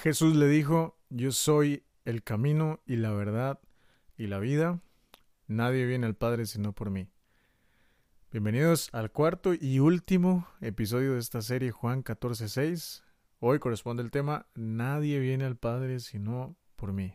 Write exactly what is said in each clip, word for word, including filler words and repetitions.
Jesús le dijo: yo soy el camino y la verdad y la vida. Nadie viene al Padre sino por mí. Bienvenidos al cuarto y último episodio de esta serie, Juan catorce seis. Hoy corresponde el tema: nadie viene al Padre sino por mí.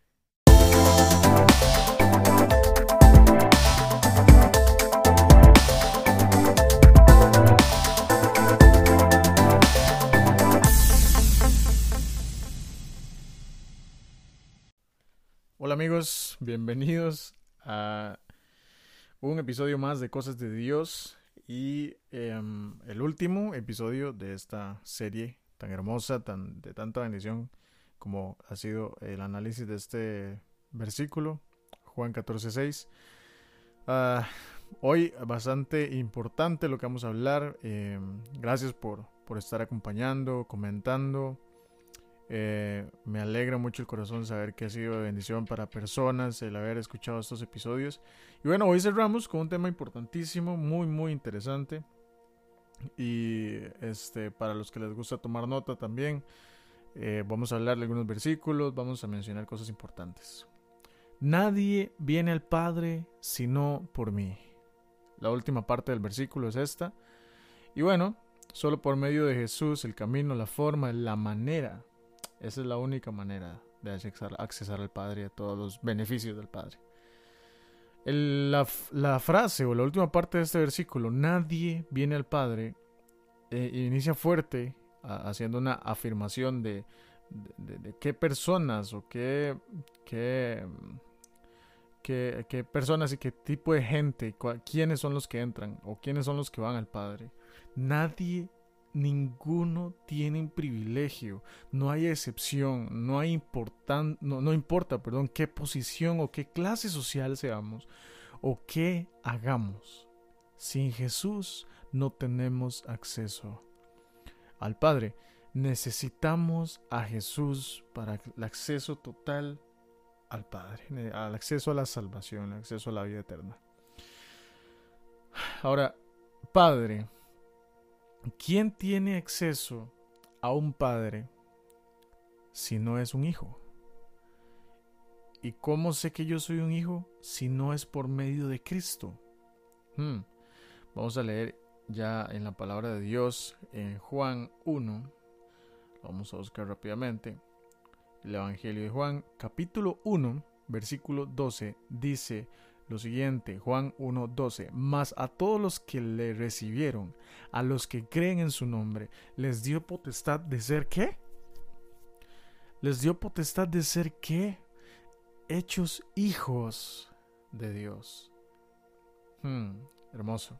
Hola amigos, bienvenidos a un episodio más de Cosas de Dios y eh, el último episodio de esta serie tan hermosa, tan de tanta bendición como ha sido el análisis de este versículo, Juan catorce seis. Uh, hoy bastante importante lo que vamos a hablar. Eh, gracias por, por estar acompañando, comentando. Eh, me alegra mucho el corazón saber que ha sido de bendición para personas el haber escuchado estos episodios. Y bueno, hoy cerramos con un tema importantísimo, muy muy interesante. Y este para los que les gusta tomar nota también, eh, vamos a hablar de algunos versículos, vamos a mencionar cosas importantes. Nadie viene al Padre sino por mí. La última parte del versículo es esta. Y bueno, solo por medio de Jesús, el camino, la forma, la manera. Esa es la única manera de accesar, accesar al Padre y a todos los beneficios del Padre. El, la, la frase o la última parte de este versículo, nadie viene al Padre, eh, inicia fuerte, a, haciendo una afirmación de, de, de, de qué personas o qué, qué, qué, qué personas y qué tipo de gente, cuál, quiénes son los que entran o quiénes son los que van al Padre. Nadie Ninguno tiene un privilegio, no hay excepción, no hay importan, no, no importa, perdón, qué posición o qué clase social seamos o qué hagamos. Sin Jesús no tenemos acceso al Padre. Necesitamos a Jesús para el acceso total al Padre, al acceso a la salvación, al acceso a la vida eterna. Ahora, Padre. ¿Quién tiene acceso a un padre si no es un hijo? ¿Y cómo sé que yo soy un hijo si no es por medio de Cristo? Hmm. Vamos a leer ya en la palabra de Dios en Juan uno. Vamos a buscar rápidamente. El Evangelio de Juan, capítulo uno, versículo doce, dice lo siguiente, Juan uno doce: mas a todos los que le recibieron, a los que creen en su nombre, les dio potestad de ser ¿qué? Les dio potestad de ser ¿qué? Hechos hijos de Dios. Hmm, hermoso.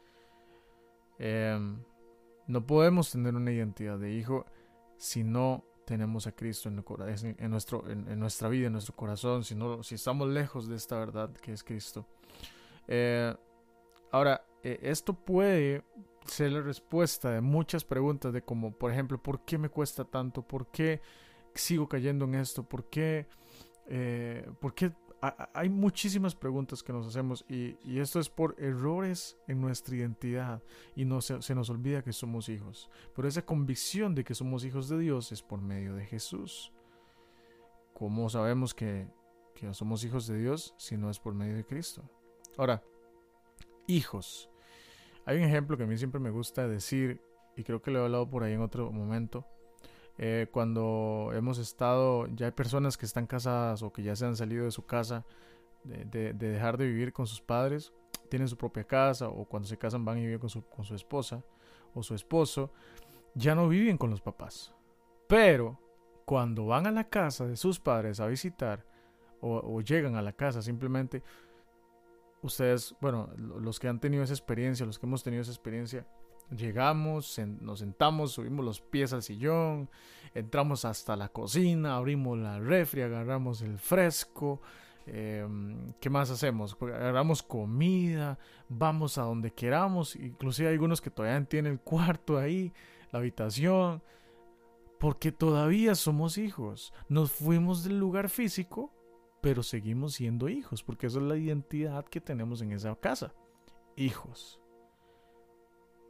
Eh, no podemos tener una identidad de hijo si no tenemos a Cristo en, el, en, nuestro, en, en nuestra vida, en nuestro corazón, si, no, si estamos lejos de esta verdad que es Cristo. Eh, ahora, eh, esto puede ser la respuesta de muchas preguntas de como, por ejemplo, ¿por qué me cuesta tanto? ¿Por qué sigo cayendo en esto? ¿Por qué? Eh, ¿por qué? Hay muchísimas preguntas que nos hacemos y, y esto es por errores en nuestra identidad y no se, se nos olvida que somos hijos. Pero esa convicción de que somos hijos de Dios es por medio de Jesús. ¿Cómo sabemos que, que somos hijos de Dios si no es por medio de Cristo? Ahora, hijos. Hay un ejemplo que a mí siempre me gusta decir y creo que lo he hablado por ahí en otro momento. Eh, cuando hemos estado, ya hay personas que están casadas o que ya se han salido de su casa, de, de, de dejar de vivir con sus padres, tienen su propia casa, o cuando se casan van y viven con su, con su esposa o su esposo, ya no viven con los papás. Pero cuando van a la casa de sus padres a visitar o, o llegan a la casa, simplemente ustedes, bueno, los que han tenido esa experiencia, los que hemos tenido esa experiencia, llegamos, nos sentamos, subimos los pies al sillón, entramos hasta la cocina, abrimos la refri, agarramos el fresco, eh, ¿qué más hacemos? Agarramos comida, vamos a donde queramos, inclusive hay algunos que todavía tienen el cuarto ahí, la habitación, porque todavía somos hijos. Nos fuimos del lugar físico, pero seguimos siendo hijos, porque esa es la identidad que tenemos en esa casa, hijos.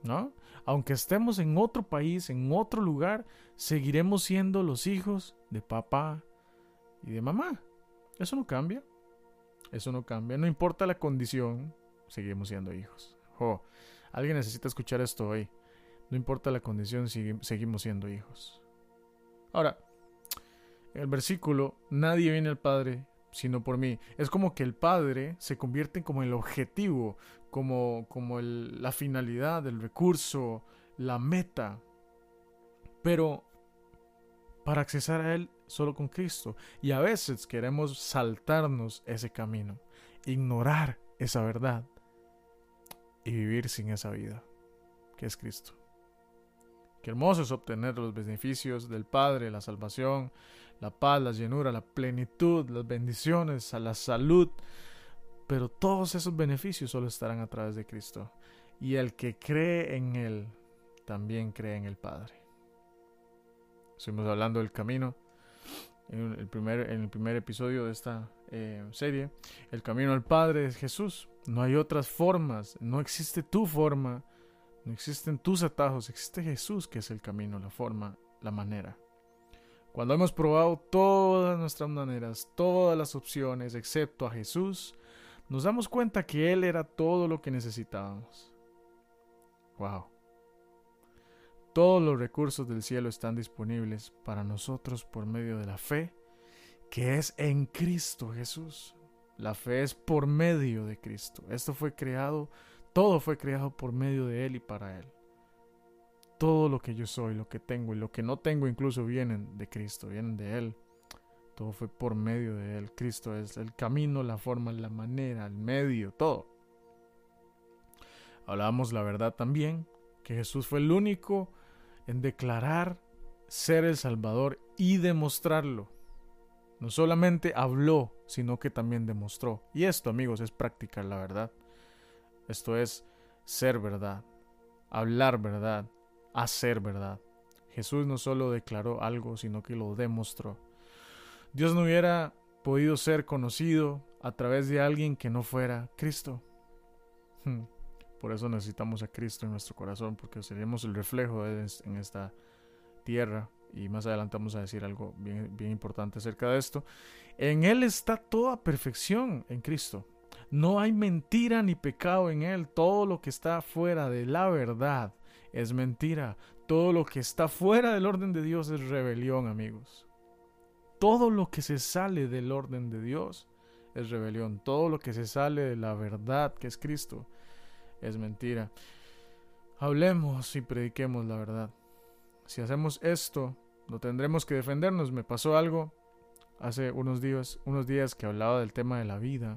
¿no? Aunque estemos en otro país, en otro lugar, seguiremos siendo los hijos de papá y de mamá. Eso no cambia. Eso no cambia. No importa la condición, seguimos siendo hijos. Oh, alguien necesita escuchar esto hoy. No importa la condición, seguimos siendo hijos. Ahora, en el versículo, nadie viene al Padre sino por mí. Es como que el Padre se convierte como el objetivo, como, como el, la finalidad, el recurso, la meta. Pero para accesar a Él solo con Cristo. Y a veces queremos saltarnos ese camino, ignorar esa verdad y vivir sin esa vida, que es Cristo. Qué hermoso es obtener los beneficios del Padre, la salvación, la paz, la llenura, la plenitud, las bendiciones, la salud. Pero todos esos beneficios solo estarán a través de Cristo. Y el que cree en Él, también cree en el Padre. Estuvimos hablando del camino en el primer, en el primer episodio de esta eh, serie. El camino al Padre es Jesús. No hay otras formas. No existe tu forma. No existen tus atajos, existe Jesús, que es el camino, la forma, la manera. Cuando hemos probado todas nuestras maneras, todas las opciones, excepto a Jesús, nos damos cuenta que Él era todo lo que necesitábamos. Wow. Todos los recursos del cielo están disponibles para nosotros por medio de la fe, que es en Cristo Jesús. La fe es por medio de Cristo. Esto fue creado Todo fue creado por medio de Él y para Él. Todo lo que yo soy, lo que tengo y lo que no tengo incluso vienen de Cristo, vienen de Él. Todo fue por medio de Él. Cristo es el camino, la forma, la manera, el medio, todo. Hablábamos la verdad también, que Jesús fue el único en declarar ser el Salvador y demostrarlo. No solamente habló, sino que también demostró. Y esto, amigos, es practicar la verdad. Esto es ser verdad, hablar verdad, hacer verdad. Jesús no solo declaró algo, sino que lo demostró. Dios no hubiera podido ser conocido a través de alguien que no fuera Cristo. Por eso necesitamos a Cristo en nuestro corazón, porque seremos el reflejo de Él en esta tierra. Y más adelante vamos a decir algo bien, bien importante acerca de esto. En Él está toda perfección, en Cristo. No hay mentira ni pecado en Él. Todo lo que está fuera de la verdad es mentira. Todo lo que está fuera del orden de Dios es rebelión, amigos. Todo lo que se sale del orden de Dios es rebelión. Todo lo que se sale de la verdad, que es Cristo, es mentira. Hablemos y prediquemos la verdad. Si hacemos esto, no tendremos que defendernos. Me pasó algo hace unos días, unos días que hablaba del tema de la vida.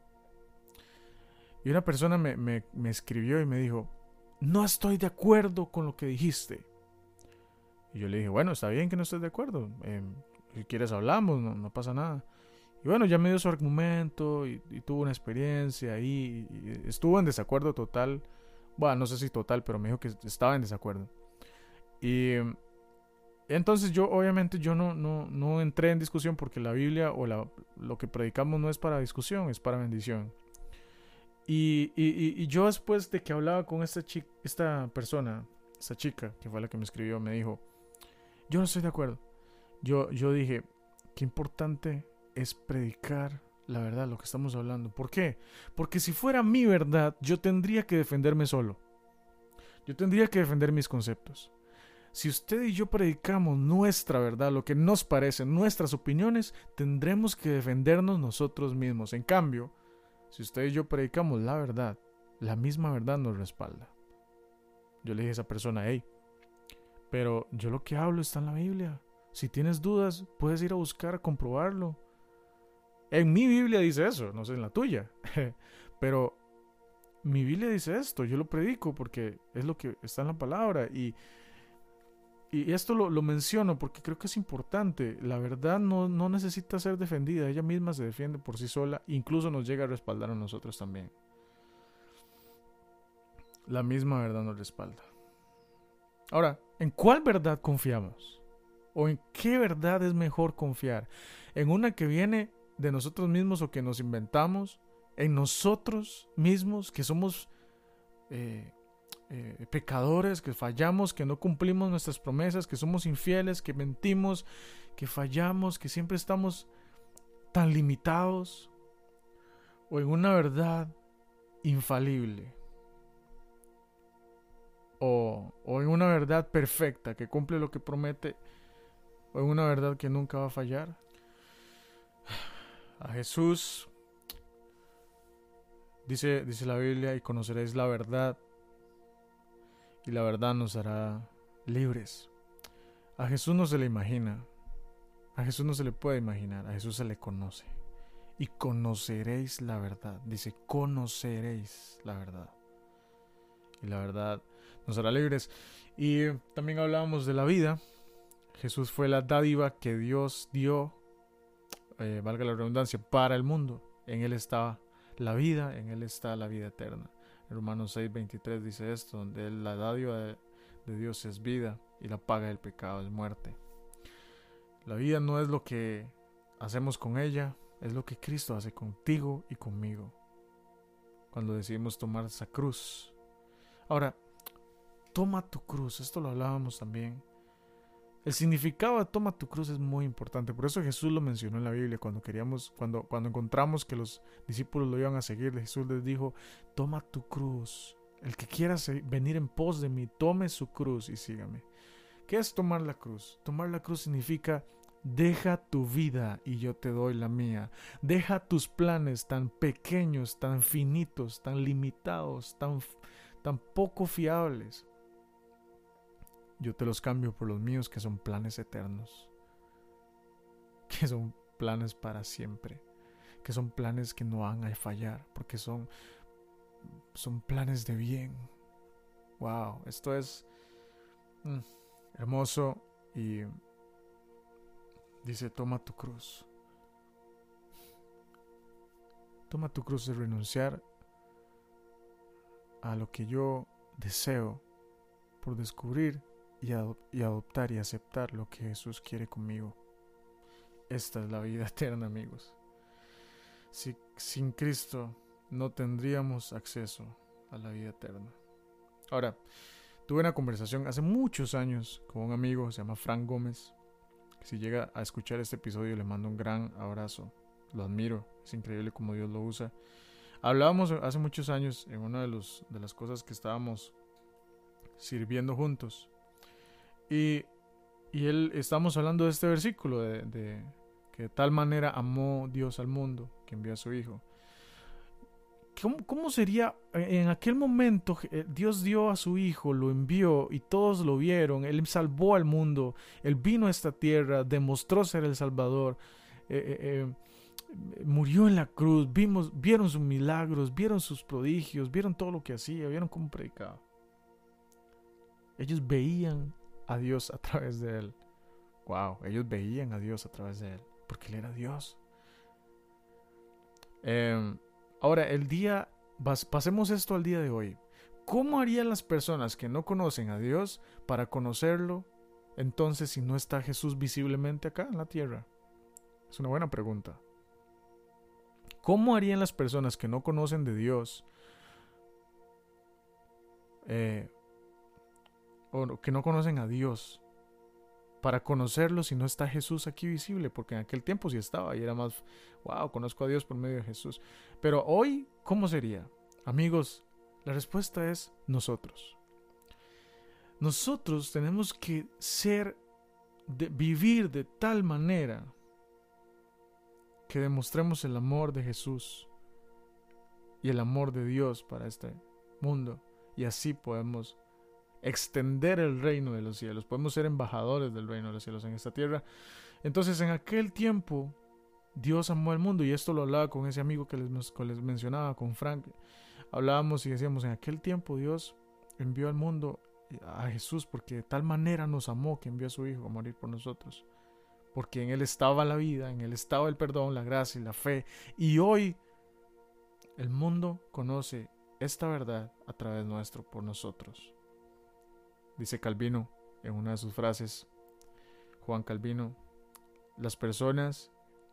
Y una persona me, me, me escribió y me dijo: no estoy de acuerdo con lo que dijiste. Y yo le dije: bueno, está bien que no estés de acuerdo. Eh, si quieres hablamos, no, no pasa nada. Y bueno, ya me dio su argumento y, y tuvo una experiencia ahí. Y, y estuvo en desacuerdo total. Bueno, no sé si total, pero me dijo que estaba en desacuerdo. Y entonces yo, obviamente, yo no, no, no entré en discusión, porque la Biblia o la, lo que predicamos no es para discusión, es para bendición. Y, y, y yo, después de que hablaba con esta, chica, esta persona, esta chica, que fue la que me escribió, me dijo: yo no estoy de acuerdo. Yo, yo dije: qué importante es predicar la verdad, lo que estamos hablando. ¿Por qué? Porque si fuera mi verdad, yo tendría que defenderme solo. Yo tendría que defender mis conceptos. Si usted y yo predicamos nuestra verdad, lo que nos parece, nuestras opiniones, tendremos que defendernos nosotros mismos. En cambio, si usted y yo predicamos la verdad, la misma verdad nos respalda. Yo le dije a esa persona: hey, pero yo lo que hablo está en la Biblia. Si tienes dudas, puedes ir a buscar a comprobarlo. En mi Biblia dice eso, no sé en la tuya. Pero mi Biblia dice esto, yo lo predico porque es lo que está en la palabra. Y, y esto lo, lo menciono porque creo que es importante. La verdad no, no necesita ser defendida, ella misma se defiende por sí sola. Incluso nos llega a respaldar a nosotros también. La misma verdad nos respalda. Ahora, ¿en cuál verdad confiamos? ¿O en qué verdad es mejor confiar? ¿En una que viene de nosotros mismos o que nos inventamos? ¿En nosotros mismos, que somos eh, eh, pecadores, que fallamos, que no cumplimos nuestras promesas, que somos infieles, que mentimos, que fallamos, que siempre estamos tan limitados, o en una verdad infalible, o, o en una verdad perfecta que cumple lo que promete, o en una verdad que nunca va a fallar. A Jesús, dice, dice la Biblia, y conoceréis la verdad, y la verdad nos hará libres. A Jesús no se le imagina, a Jesús no se le puede imaginar, a Jesús se le conoce. Y conoceréis la verdad, dice, conoceréis la verdad. Y la verdad nos hará libres. Y también hablábamos de la vida. Jesús fue la dádiva que Dios dio, eh, valga la redundancia, para el mundo. En Él estaba la vida, en Él está la vida eterna. En Romanos seis veintitrés dice esto, donde la dádiva de, de Dios es vida y la paga del pecado es muerte. La vida no es lo que hacemos con ella, es lo que Cristo hace contigo y conmigo cuando decidimos tomar esa cruz. Ahora, toma tu cruz, esto lo hablábamos también. El significado de toma tu cruz es muy importante, por eso Jesús lo mencionó en la Biblia. Cuando queríamos, cuando, cuando encontramos que los discípulos lo iban a seguir, Jesús les dijo, toma tu cruz. El que quiera venir en pos de mí, tome su cruz y sígame. ¿Qué es tomar la cruz? Tomar la cruz significa deja tu vida y yo te doy la mía. Deja tus planes tan pequeños, tan finitos, tan limitados, tan, tan poco fiables. Yo te los cambio por los míos, que son planes eternos, que son planes para siempre, que son planes que no van a fallar, porque son, son planes de bien. Wow, esto es mm, hermoso. Y dice, toma tu cruz. Toma tu cruz de renunciar a lo que yo deseo por descubrir y, adop- y adoptar y aceptar lo que Jesús quiere conmigo. Esta es la vida eterna, amigos. Si, sin Cristo no tendríamos acceso a la vida eterna. Ahora, tuve una conversación hace muchos años con un amigo, se llama Frank Gómez. Si llega a escuchar este episodio, le mando un gran abrazo. Lo admiro, es increíble cómo Dios lo usa. Hablábamos hace muchos años en una de, los, de las cosas que estábamos sirviendo juntos. Y, y él, estamos hablando de este versículo, de, de que de tal manera amó Dios al mundo, que envió a su Hijo. ¿Cómo, ¿Cómo sería en aquel momento? Dios dio a su Hijo, lo envió y todos lo vieron. Él salvó al mundo, Él vino a esta tierra, demostró ser el Salvador, eh, eh, eh, murió en la cruz, vimos, vieron sus milagros, vieron sus prodigios, vieron todo lo que hacía, vieron cómo predicaba. Ellos veían a Dios a través de Él. Wow, ellos veían a Dios a través de Él, porque Él era Dios. Eh... Ahora, el día, pasemos esto al día de hoy. ¿Cómo harían las personas que no conocen a Dios para conocerlo entonces si no está Jesús visiblemente acá en la tierra? Es una buena pregunta. ¿Cómo harían las personas que no conocen de Dios eh, o que no conocen a Dios para conocerlo si no está Jesús aquí visible? Porque en aquel tiempo sí estaba y era más, wow, conozco a Dios por medio de Jesús. Pero hoy, ¿cómo sería? Amigos, la respuesta es nosotros. Nosotros tenemos que ser, de, vivir de tal manera que demostremos el amor de Jesús y el amor de Dios para este mundo. Y así podemos extender el reino de los cielos. Podemos ser embajadores del reino de los cielos en esta tierra. Entonces, en aquel tiempo, Dios amó al mundo, y esto lo hablaba con ese amigo que les, que les mencionaba, con Frank. Hablábamos y decíamos, en aquel tiempo Dios envió al mundo a Jesús porque de tal manera nos amó que envió a su Hijo a morir por nosotros. Porque en Él estaba la vida, en Él estaba el perdón, la gracia y la fe. Y hoy el mundo conoce esta verdad a través nuestro, por nosotros. Dice Calvino en una de sus frases, Juan Calvino, las personas...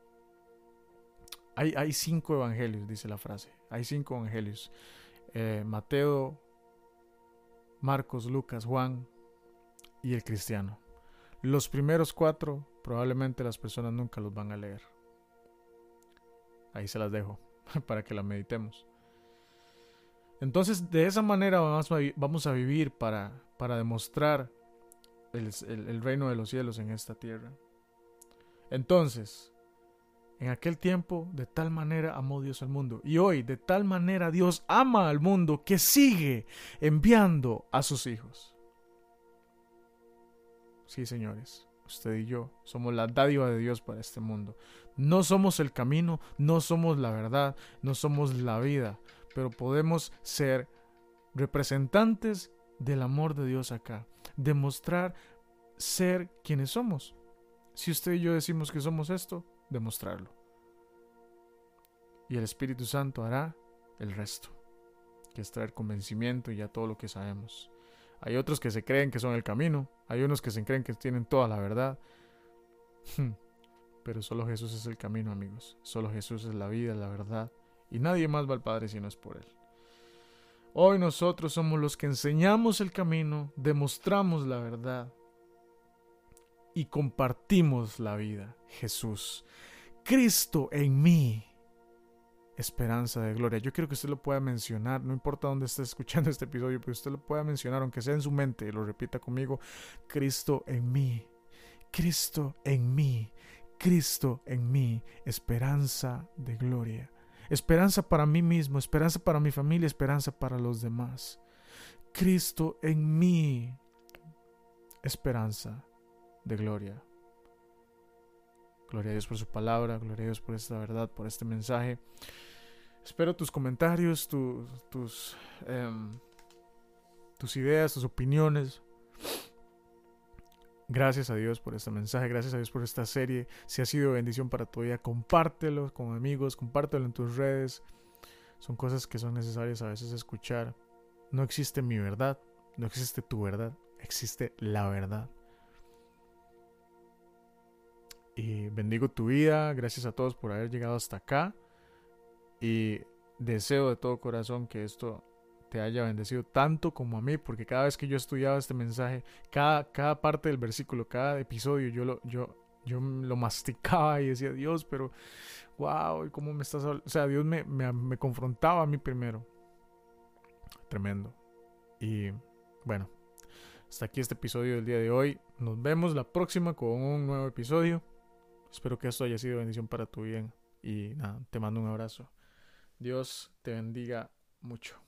Hay, hay cinco evangelios, dice la frase. Hay cinco evangelios. Eh, Mateo, Marcos, Lucas, Juan y el cristiano. Los primeros cuatro probablemente las personas nunca los van a leer. Ahí se las dejo para que la meditemos. Entonces, de esa manera vamos a, vamos a vivir para, para demostrar el, el, el reino de los cielos en esta tierra. Entonces, en aquel tiempo, de tal manera amó Dios al mundo. Y hoy, de tal manera Dios ama al mundo que sigue enviando a sus hijos. Sí, señores, usted y yo somos la dádiva de Dios para este mundo. No somos el camino, no somos la verdad, no somos la vida, pero podemos ser representantes del amor de Dios acá. Demostrar ser quienes somos. Si usted y yo decimos que somos esto, demostrarlo. Y el Espíritu Santo hará el resto, que es traer convencimiento y ya todo lo que sabemos. Hay otros que se creen que son el camino, hay unos que se creen que tienen toda la verdad. Pero solo Jesús es el camino, amigos. Solo Jesús es la vida, la verdad. Y nadie más va al Padre si no es por Él. Hoy nosotros somos los que enseñamos el camino, demostramos la verdad y compartimos la vida. Jesús, Cristo en mí, esperanza de gloria. Yo quiero que usted lo pueda mencionar, no importa dónde esté escuchando este episodio, pero usted lo pueda mencionar, aunque sea en su mente, y lo repita conmigo. Cristo en mí, Cristo en mí, Cristo en mí, esperanza de gloria. Esperanza para mí mismo, esperanza para mi familia, esperanza para los demás. Cristo en mí, esperanza de gloria. Gloria a Dios por su palabra, gloria a Dios por esta verdad, por este mensaje. Espero tus comentarios, tu, tus, eh, tus ideas, tus opiniones. Gracias a Dios por este mensaje, gracias a Dios por esta serie. Si ha sido bendición para tu vida, compártelo con amigos, compártelo en tus redes. Son cosas que son necesarias a veces escuchar. No existe mi verdad, no existe tu verdad, existe la verdad. Y bendigo tu vida, gracias a todos por haber llegado hasta acá. Y deseo de todo corazón que esto te haya bendecido tanto como a mí, porque cada vez que yo estudiaba este mensaje, cada, cada parte del versículo, cada episodio, yo lo, yo, yo lo masticaba y decía, Dios, pero wow, ¿cómo me estás hablando? O sea, Dios me, me, me confrontaba a mí primero. Tremendo. Y bueno, hasta aquí este episodio del día de hoy. Nos vemos la próxima con un nuevo episodio. Espero que esto haya sido bendición para tu bien. Y nada, te mando un abrazo. Dios te bendiga mucho.